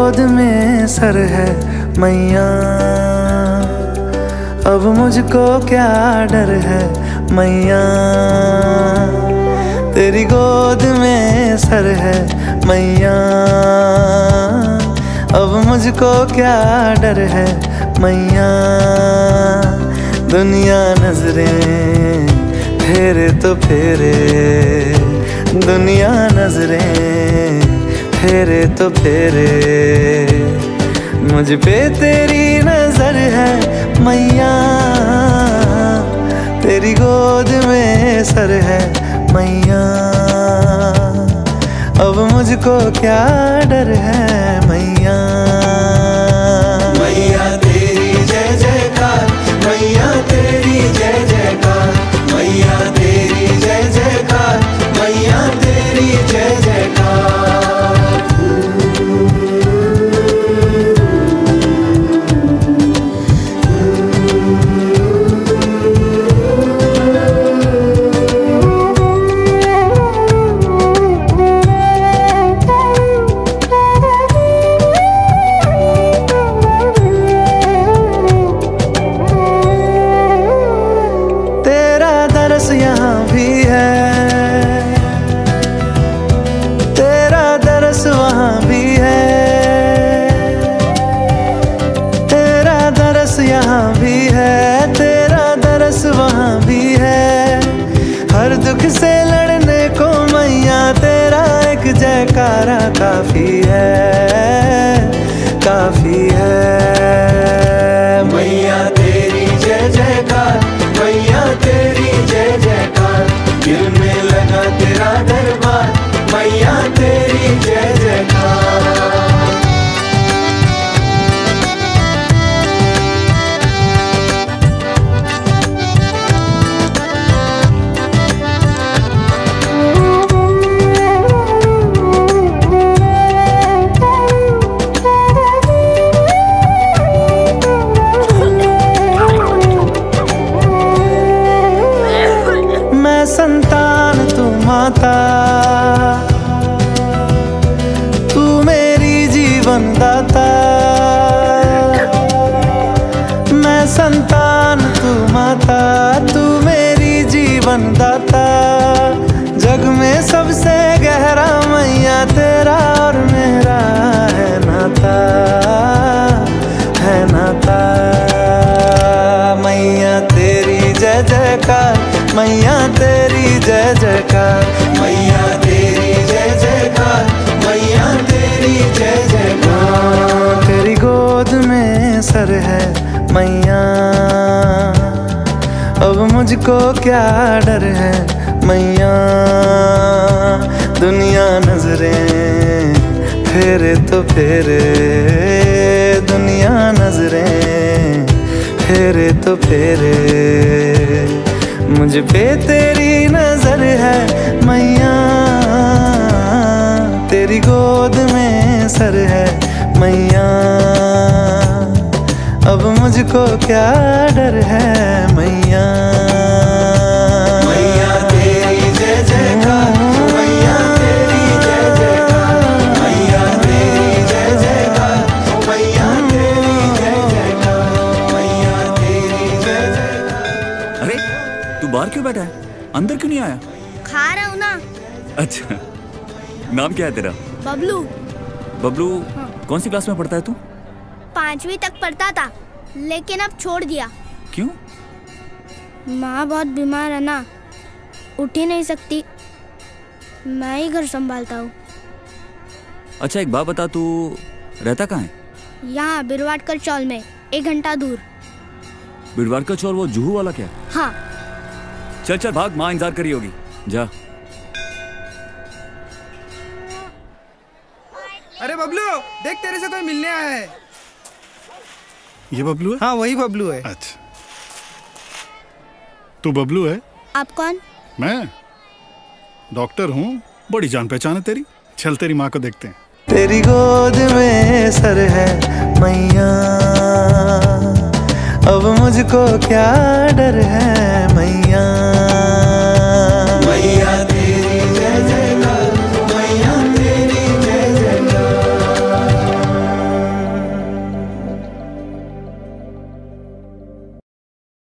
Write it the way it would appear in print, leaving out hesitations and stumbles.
गोद में सर है मैया, अब मुझको क्या डर है मैया। तेरी गोद में सर है मैया, अब मुझको क्या डर है मैया। दुनिया नजरें फेरे तो फेरे, दुनिया नजरें फेरे तो फेरे, मुझ पे तेरी नजर है मैया। तेरी गोद में सर है मैया, अब मुझको क्या डर है मैया। मैया तेरी जय जयकार, मैया तेरी जय जयकार, मैया तेरी जय जयकार, मैया तेरी जय जयकार। यहाँ भी है, तेरा दरस वहाँ भी है, तेरा दरस यहाँ भी है, तेरा दरस वहाँ भी है। हर दुख से लड़ने को मैया तेरा एक जयकारा काफी है, काफी है। मैया तेरी जय जयकार, मैया तेरी जय जयकार, दिल में लगा तेरा दरबार, मैया तेरी जय जयकार। संतान तू माता, तू मेरी जीवन दाता। मैं संतान तू माता, तू मेरी जीवन दाता। जग में सबसे गहरा मैया तेरा और मेरा है नाता, है नाता। मैया तेरी जय जयकार, मैया तेरी जय जयकार, मैया तेरी जय जयकार, मैया तेरी जय जयकार। तेरी गोद में सर है मैया, अब मुझको क्या डर है मैया। दुनिया नजरें फेरे तो फेरे, दुनिया नजरें फेरे तो फेरे, मुझ पे तेरी नजर है मैया। तेरी गोद में सर है मैया, अब मुझको क्या डर है मैया। मैया तेरी जय जयकार, मैया तेरी जय जयकार, मैया तेरी जय जयकार, मैया तेरी जय जयकार, मैया तेरी जय जयकार। अरे तू बाहर क्यों बैठा है, अंदर क्यों नहीं आया? खा रहा हूँ ना। अच्छा, नाम क्या है तेरा? बबलू। बबलू? हाँ। कौन सी क्लास में पढ़ता है तू? 5वीं तक पढ़ता था, लेकिन अब छोड़ दिया। क्यों? माँ बहुत बीमार है ना, उठ ही नहीं सकती, मैं ही घर संभालता हूँ। अच्छा एक बात बता, तू रहता कहाँ है? यहाँ बिरवाटकर चौल में, 1 घंटा दूर। बिरवाटकर चौल वो जुहू वाला क्या? हाँ। चल चल भाग, माँ इंतजार करी होगी, जा। अरे बबलू देख, तेरे से कोई मिलने आया है। ये बबलू है? हाँ वही बबलू है। अच्छा, तू बबलू है? आप कौन? मैं डॉक्टर हूँ, बड़ी जान पहचान है तेरी। चल तेरी माँ को देखते हैं। तेरी गोद में सर है मैया, अब मुझको क्या डर है मैया।